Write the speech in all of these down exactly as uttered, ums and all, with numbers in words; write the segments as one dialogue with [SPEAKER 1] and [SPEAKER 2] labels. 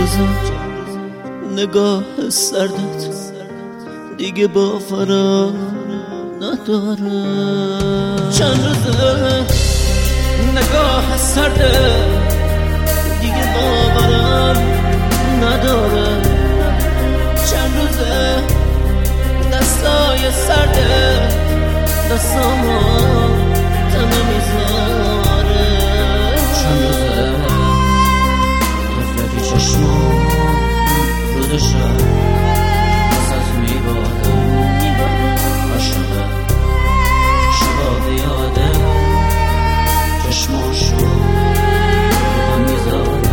[SPEAKER 1] روزا نگاه سردت دیگه باورم نداره. چند روزه نگاه سردت دیگه باورم نداره. چند روزه دستای سردت دستامو تنه میذاره.
[SPEAKER 2] چند روزه تفلکی چشمام رود شب واسه میبادم عاشقه شباب یاده چشماشو رو میذاره.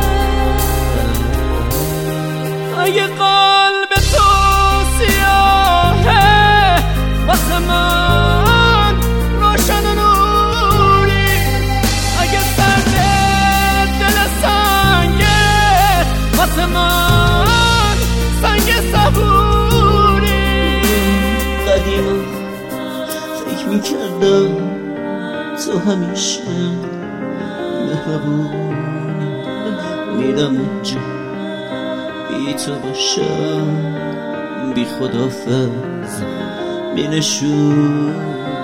[SPEAKER 1] اگه قلب تو سیاهه واسه من روشن و نوری، اگه سرد دل سنگه واسه من سنگ صبوری. قدیما فکر میکردم تو همیشه مهربونی، میرم اونجا بی تو باشم بی خدافظ می نشونی.